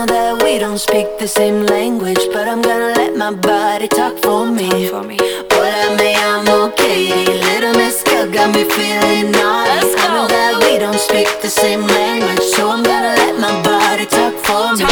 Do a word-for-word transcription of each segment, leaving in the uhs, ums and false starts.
that we don't speak the same language, but I'm gonna let my body talk for me. Hola, me llamo Katie, little Miss Girl got me feeling naughty. I know that we don't speak the same language, so I'm gonna let my body talk for me.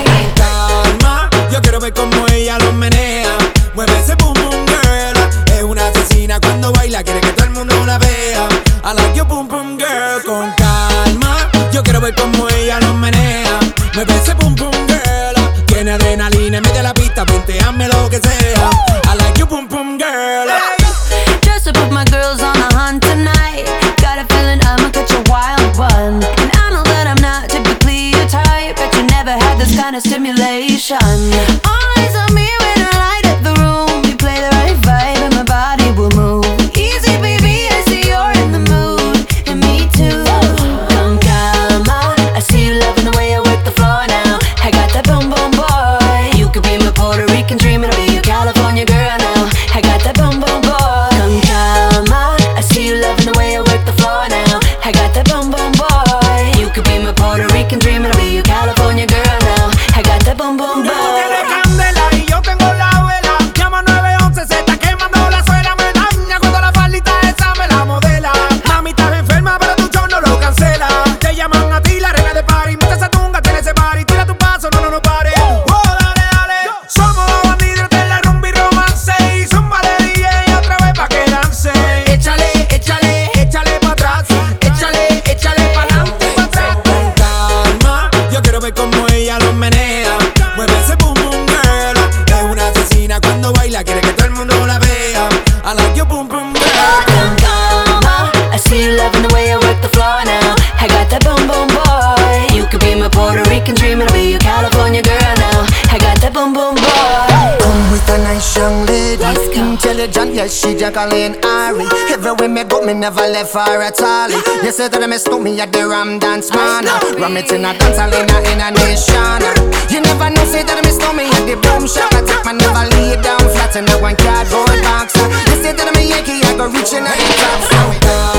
Calma, yo quiero ver cómo ella lo menea. Mueve ese boom boom girl. Es una asesina cuando baila, quiere que todo el mundo la vea. I like your boom boom girl. Con calma, yo quiero ver cómo ella lo menea. Mueve ese boom boom girl. Tiene adrenalina, mete la pista, ponteame lo que sea. I like your boom boom girl. Just to put my girls on the hunt tonight. Got a feeling I'ma catch a wild one. And I know that I'm not typically your type, but you never had this kind of stimulation. All eyes on me when I light up the room. You play the right vibe and my body will move. Easy baby, I see you're in the mood, and me too. Con calma, I see you loving the way I work the floor now. I got that boom boom boy. You could be my Puerto Rican dream, and I'll be your California girl now. I got that boom boom boy. Con calma, I see you loving the way I work the floor now. I got that boom boom boy. You could be my Puerto Rican dream, and I'll be your California girl now. I got that boom boom boy. Tú tienes candela y yo tengo la vela. Llama nueve once, se está quemando la suela. Me daña cuando la faldita esa me la modela. Mami, estás enferma, pero tu show no lo cancela. Te llaman a ti, la reina de party. Mete esa tunga, ten ese party. Tira tu paso, no, no, no pare. Oh, dale, dale. Somos los bandidos de la rumba y romance. Y zumba de D J otra vez pa' que dance. Échale, échale, échale pa' atrás. Échale, échale pa' adelante, pa' atrás. Con calma, yo quiero ver cómo ella lo menea. Mueve ese boom boom girl. Es una asesina cuando baila, quiere que todo el mundo la vea. I like your boom boom girl. Con calma, I see you loving the way I work the floor now. I got that boom boom boy. You could be my Puerto Rican dream, and I'll be your California girl now. I got that boom boom boy. Come with a nice young lady, Let's go. intelligent, yes, she Jacqueline Ari. Everywhere me go, me never left her at all. You said that me stole me at the Ram Dance Man. Ram it in a dance hall in a, in a nation. You never know, say that me stole me at the Boom Shop. I take my never lay down flat in a one cardboard box. You said that me Yankee, I go reaching at the top. So